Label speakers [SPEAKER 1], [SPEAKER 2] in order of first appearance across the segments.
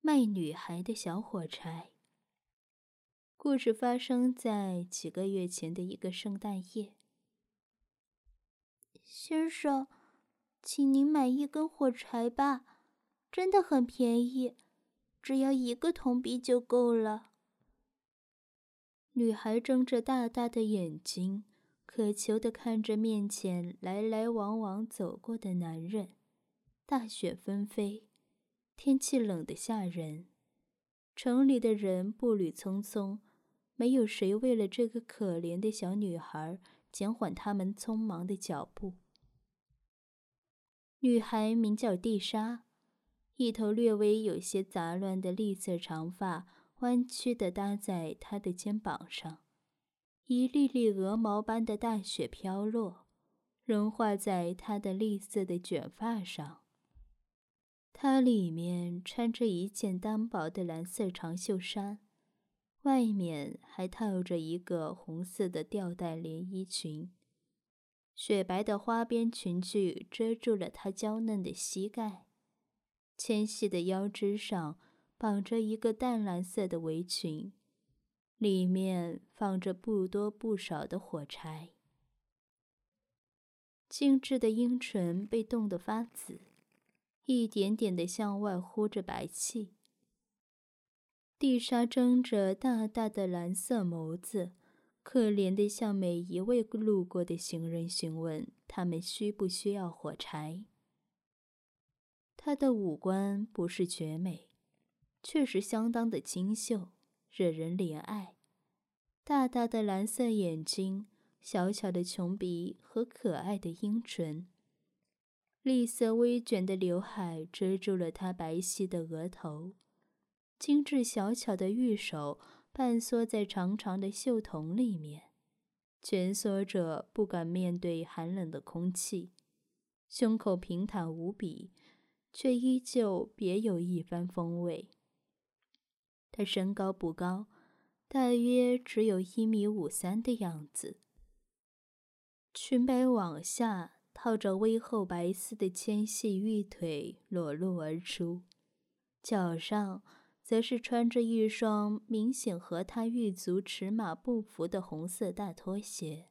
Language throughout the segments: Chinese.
[SPEAKER 1] 卖女孩的小火柴。故事发生在几个月前的一个圣诞夜。
[SPEAKER 2] 先生，请您买一根火柴吧，真的很便宜，只要1个铜币就够了。
[SPEAKER 1] 女孩睁着大大的眼睛，渴求地看着面前来来往往走过的男人。大雪纷飞，天气冷得吓人。城里的人步履匆匆，没有谁为了这个可怜的小女孩减缓他们匆忙的脚步。女孩名叫蒂莎，一头略微有些杂乱的栗色长发弯曲地搭在她的肩膀上，一粒粒鹅毛般的大雪飘落，融化在她的栗色的卷发上。她里面穿着一件单薄的蓝色长袖衫，外面还套着一个红色的吊带连衣裙。雪白的花边裙裾遮住了她娇嫩的膝盖，纤细的腰肢上绑着一个淡蓝色的围裙，里面放着不多不少的火柴。精致的樱唇被冻得发紫，一点点地向外呼着白气。蒂莎睁着大大的蓝色眸子，可怜地向每一位路过的行人询问他们需不需要火柴。她的五官不是绝美，却是相当的清秀，惹人怜爱。大大的蓝色眼睛，小巧的琼鼻和可爱的樱唇，栗色微卷的刘海遮住了她白皙的额头，精致小巧的玉手半缩在长长的袖筒里面，蜷缩着不敢面对寒冷的空气，胸口平坦无比，却依旧别有一番风味。她身高不高，大约只有1.53米的样子，裙摆往下套着微厚白丝的纤细玉腿裸露而出，脚上则是穿着一双明显和她玉足尺码不符的红色大拖鞋。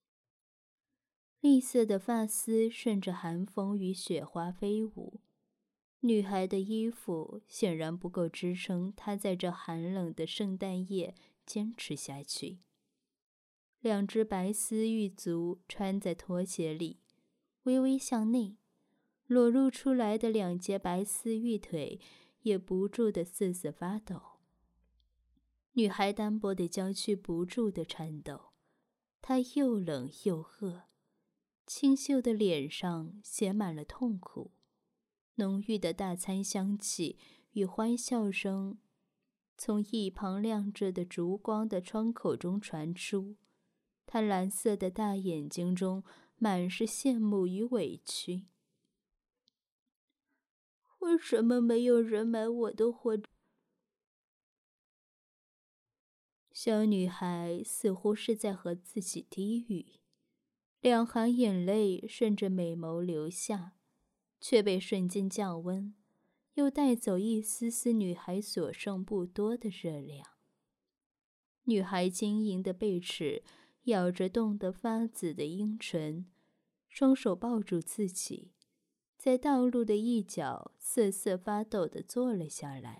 [SPEAKER 1] 栗色的发丝顺着寒风与雪花飞舞，女孩的衣服显然不够支撑她在这寒冷的圣诞夜坚持下去。2只白丝玉足穿在拖鞋里，微微向内，裸露出来的2截白丝玉腿也不住地瑟瑟发抖。女孩单薄的娇躯不住地颤抖，她又冷又饿，清秀的脸上写满了痛苦。浓郁的大餐香气与欢笑声从一旁亮着的烛光的窗口中传出，她蓝色的大眼睛中满是羡慕与委屈。
[SPEAKER 2] 为什么没有人买我的火柴？
[SPEAKER 1] 小女孩似乎是在和自己低语，2行眼泪顺着美眸流下，却被瞬间降温，又带走一丝丝女孩所剩不多的热量。女孩晶莹的背齿咬着冻得发紫的樱唇，双手抱住自己，在道路的一角瑟瑟发抖地坐了下来。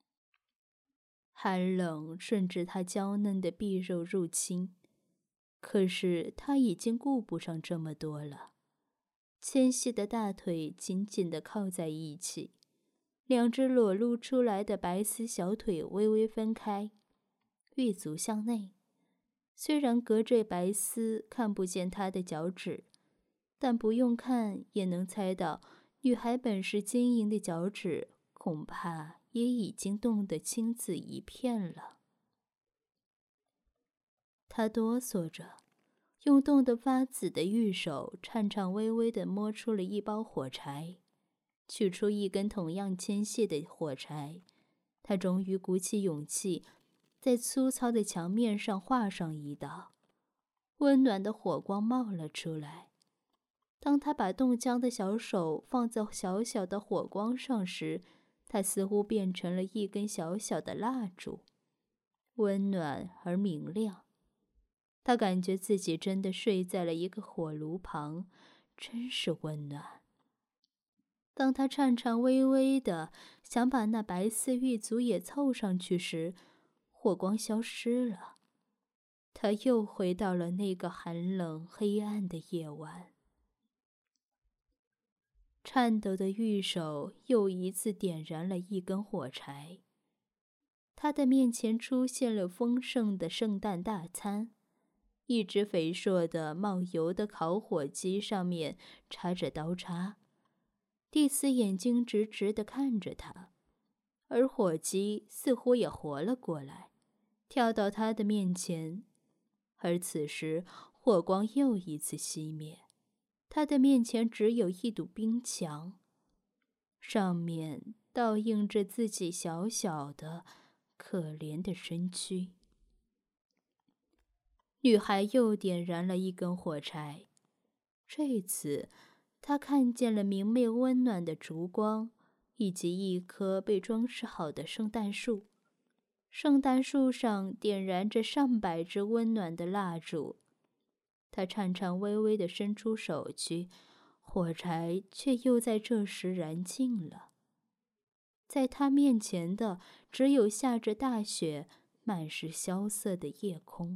[SPEAKER 1] 寒冷顺着她娇嫩的臂肉入侵，可是她已经顾不上这么多了。纤细的大腿紧紧地靠在一起，2只裸露出来的白丝小腿微微分开，玉足向内。虽然隔着白丝看不见她的脚趾，但不用看也能猜到，女孩本是晶莹的脚趾恐怕也已经冻得青紫一片了。她哆嗦着，用冻得发紫的玉手颤颤巍巍地摸出了一包火柴，取出一根同样纤细的火柴。她终于鼓起勇气，在粗糙的墙面上画上一道，温暖的火光冒了出来。当她把冻僵的小手放在小小的火光上时， 它似乎变成了一根小小的蜡烛，温暖而明亮。他感觉自己真的睡在了一个火炉旁，真是温暖。当他颤颤巍巍地想把那白色狱卒也凑上去时，火光消失了。他又回到了那个寒冷黑暗的夜晚。颤抖的狱手又一次点燃了一根火柴。他的面前出现了丰盛的圣诞大餐，一只肥硕的冒油的烤火鸡上面插着刀叉，蒂斯眼睛直直地看着他，而火鸡似乎也活了过来，跳到他的面前。而此时火光又一次熄灭，他的面前只有一堵冰墙，上面倒映着自己小小的可怜的身躯。女孩又点燃了一根火柴，这次她看见了明媚温暖的烛光，以及一棵被装饰好的圣诞树。圣诞树上点燃着上百只温暖的蜡烛。她颤颤巍巍地伸出手去，火柴却又在这时燃尽了。在她面前的只有下着大雪、满是萧瑟的夜空。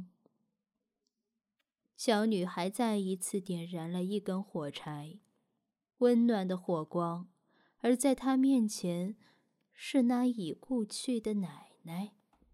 [SPEAKER 1] 小女孩再一次点燃了一根火柴，温暖的火光，而在她面前是那已故去的奶奶。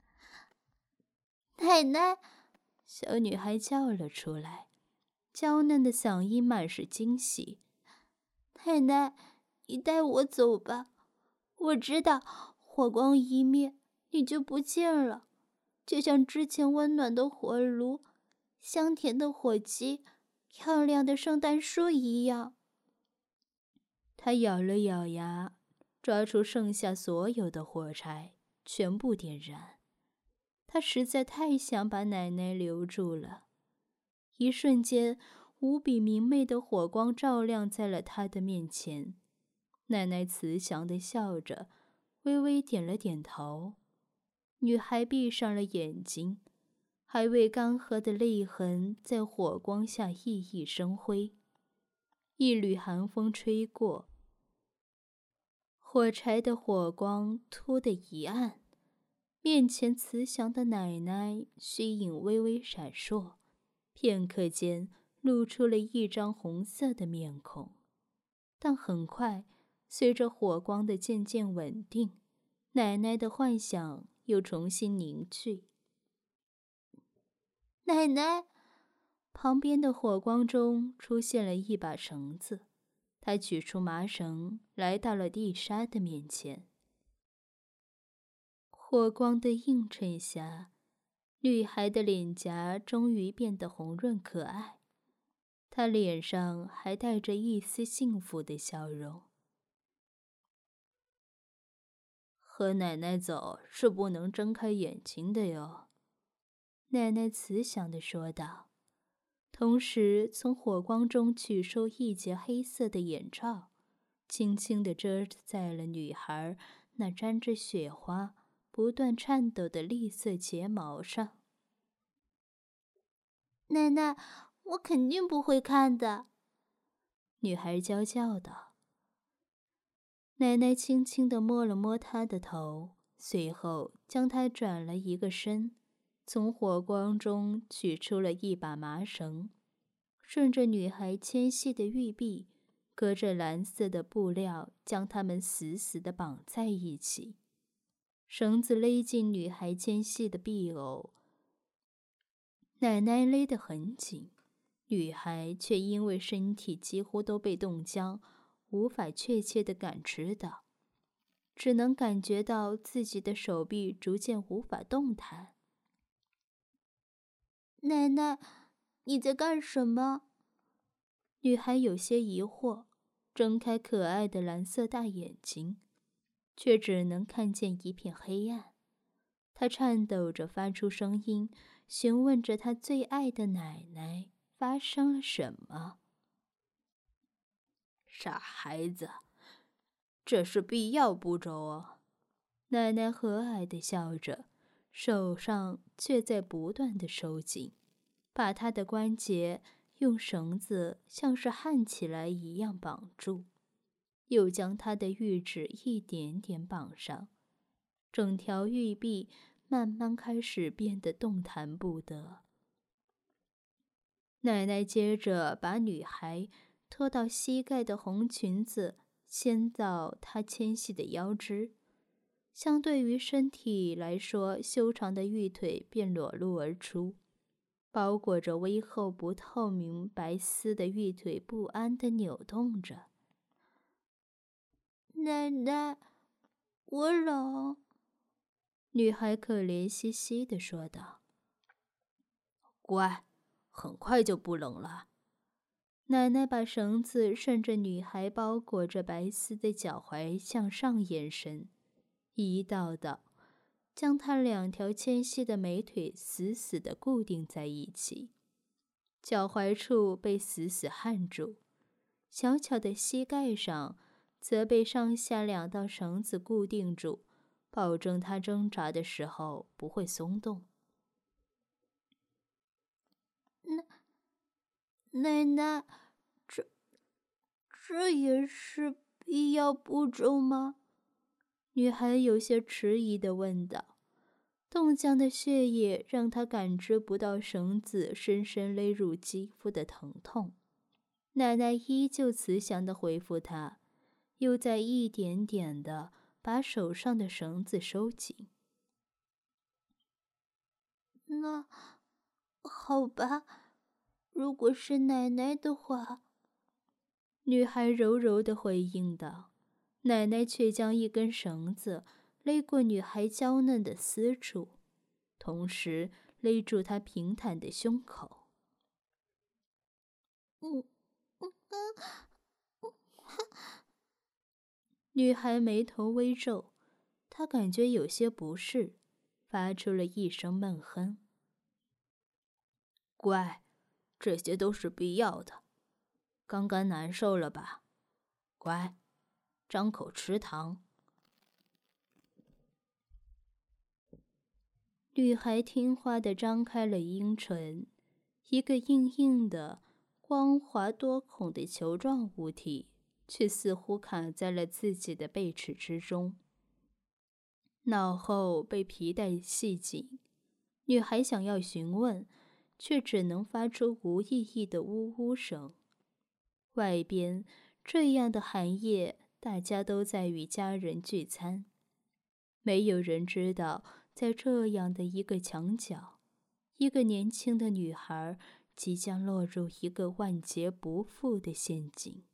[SPEAKER 2] 奶奶！
[SPEAKER 1] 小女孩叫了出来，娇嫩的嗓音满是惊喜。
[SPEAKER 2] 奶奶，你带我走吧。我知道，火光一灭，你就不见了，就像之前温暖的火炉、香甜的火鸡、漂亮的圣诞树一样。
[SPEAKER 1] 她咬了咬牙，抓出剩下所有的火柴，全部点燃。他实在太想把奶奶留住了。一瞬间，无比明媚的火光照亮在了他的面前。奶奶慈祥地笑着，微微点了点头。女孩闭上了眼睛，还未干涸的泪痕在火光下熠熠生辉。一缕寒风吹过，火柴的火光突地一暗。面前慈祥的奶奶虚影微微闪烁，片刻间露出了一张红色的面孔。但很快，随着火光的渐渐稳定，奶奶的幻想又重新凝聚。
[SPEAKER 2] 奶奶！
[SPEAKER 1] 旁边的火光中出现了一把绳子，她取出麻绳，来到了蒂莎的面前。火光的映衬下，女孩的脸颊终于变得红润可爱，她脸上还带着一丝幸福的笑容。和奶奶走是不能睁开眼睛的哟，奶奶慈祥地说道，同时从火光中取出一截黑色的眼罩，轻轻地遮在了女孩那沾着雪花、不断颤抖的栗色睫毛上。
[SPEAKER 2] 奶奶，我肯定不会看的，
[SPEAKER 1] 女孩娇叫道。奶奶轻轻地摸了摸她的头，随后将她转了一个身，从火光中取出了一把麻绳，顺着女孩纤细的玉臂，隔着蓝色的布料将它们死死地绑在一起。绳子勒进女孩纤细的臂偶，奶奶勒得很紧，女孩却因为身体几乎都被冻僵，无法确切地感知到，只能感觉到自己的手臂逐渐无法动弹。
[SPEAKER 2] 奶奶，你在干什么？
[SPEAKER 1] 女孩有些疑惑，睁开可爱的蓝色大眼睛，却只能看见一片黑暗。她颤抖着发出声音，询问着她最爱的奶奶发生了什么。傻孩子， 这是必要步骤啊。奶奶和蔼地笑着，手上却在不断地收紧，把她的关节用绳子像是焊起来一样绑住，又将她的玉指一点点绑上，整条玉臂慢慢开始变得动弹不得。奶奶接着把女孩拖到膝盖的红裙子牵到她纤细的腰肢，相对于身体来说修长的玉腿便裸露而出，包裹着微厚不透明白丝的玉腿不安地扭动着。
[SPEAKER 2] 奶奶，我冷。
[SPEAKER 1] 女孩可怜兮兮地说道。乖，很快就不冷了。奶奶把绳子顺着女孩包裹着白丝的脚踝向上延伸，一道道将她2条纤细的美腿死死地固定在一起，脚踝处被死死焊住，小巧的膝盖上则被上下2道绳子固定住，保证她挣扎的时候不会松动。
[SPEAKER 2] 奶奶，这也是必要步骤吗？
[SPEAKER 1] 女孩有些迟疑地问道。冻僵的血液让她感知不到绳子深深勒入肌肤的疼痛。奶奶依旧慈祥地回复她，又在一点点地把手上的绳子收紧。
[SPEAKER 2] 那好吧，如果是奶奶的话。
[SPEAKER 1] 女孩柔柔地回应道。奶奶却将一根绳子勒过女孩娇嫩的私处，同时勒住她平坦的胸口。女孩眉头微皱，她感觉有些不适，发出了一声闷哼。乖，这些都是必要的。刚刚难受了吧？乖，张口吃糖。女孩听话地张开了阴唇，一个硬硬的、光滑多孔的球状物体却似乎卡在了自己的背齿之中，脑后被皮带系紧。女孩想要询问，却只能发出无意义的呜呜声。外边这样的寒夜，大家都在与家人聚餐，没有人知道在这样的一个墙角，一个年轻的女孩即将落入一个万劫不复的陷阱。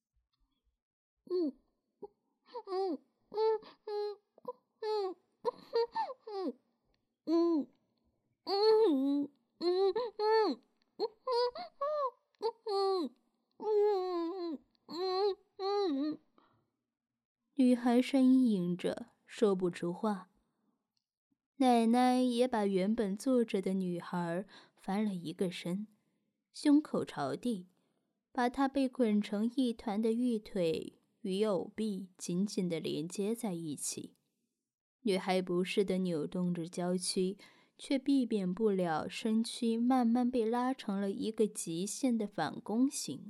[SPEAKER 1] 女孩呻吟着，说不出话。奶奶也把原本坐着的女孩翻了一个身，胸口朝地，把她被捆成一团的玉腿与藕臂紧紧地连接在一起。女孩不适地扭动着娇躯，却避免不了身躯慢慢被拉成了一个极限的反弓形。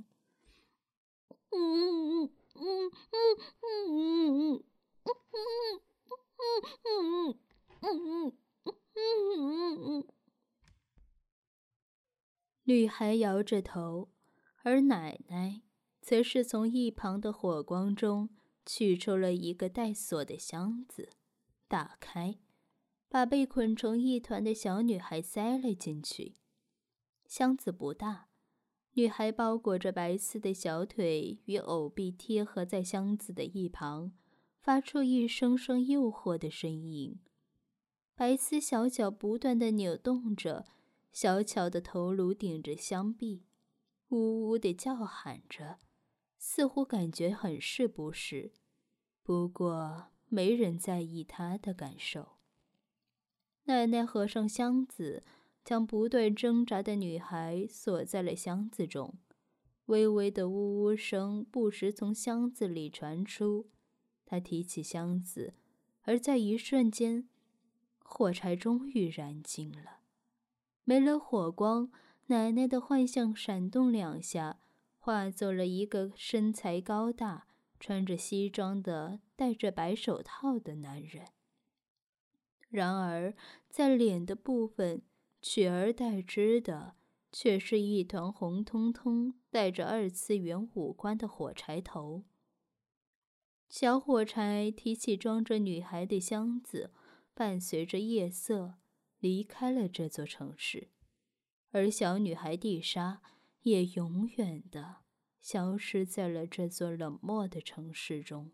[SPEAKER 1] 女孩摇着头，而奶奶则是从一旁的火光中取出了一个带锁的箱子，打开，把被捆成一团的小女孩塞了进去。箱子不大，女孩包裹着白丝的小腿与藕臂贴合在箱子的一旁，发出一声声诱惑的声音。白丝小脚不断地扭动着，小巧的头颅顶着箱壁，呜呜地叫喊着，似乎感觉很是不适。不过没人在意她的感受。奶奶合上箱子，将不断挣扎的女孩锁在了箱子中，微微的呜呜声不时从箱子里传出， 她提起箱子，而在一瞬间，火柴终于燃尽了。没了火光，奶奶的幻象闪动两下，化作了一个身材高大、穿着西装的、戴着白手套的男人。然而，在脸的部分，取而代之的却是一团红彤彤、带着二次元五官的火柴头。小火柴提起装着女孩的箱子，伴随着夜色离开了这座城市，而小女孩蒂莎也永远地消失在了这座冷漠的城市中。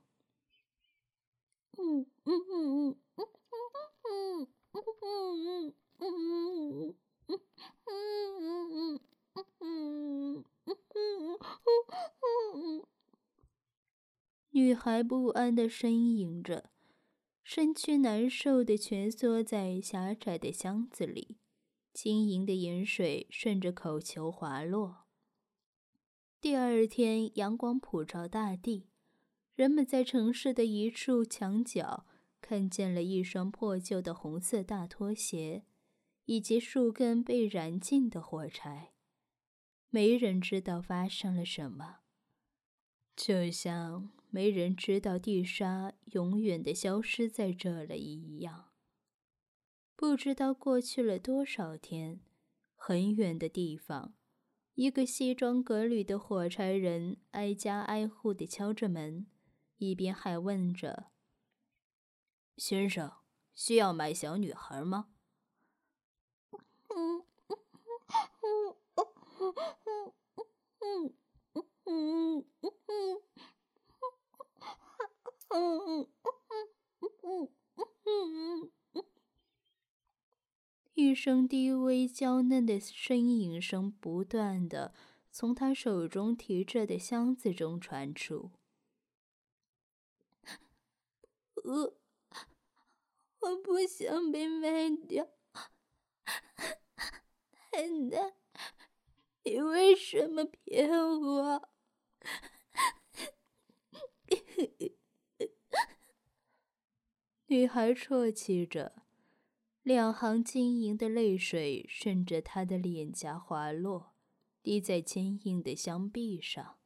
[SPEAKER 1] 女孩不安地呻吟着，身躯难受地蜷缩在狭窄的箱子里，晶莹的盐水顺着口球滑落。第二天，阳光普照大地，人们在城市的一处墙角看见了一双破旧的红色大拖鞋，以及数根被燃尽的火柴。没人知道发生了什么，就像没人知道蒂莎永远地消失在这了一样。不知道过去了多少天，很远的地方，一个西装革履的火柴人挨家挨户地敲着门，一边还问着：“先生，需要买小女孩吗？”一声低微娇嫩的呻吟声不断地从他手中提着的箱子中传出。
[SPEAKER 2] 我不想被卖掉。奶奶，你为什么骗我？
[SPEAKER 1] 女孩啜泣着，两行晶莹的泪水顺着她的脸颊滑落，滴在坚硬的箱壁上。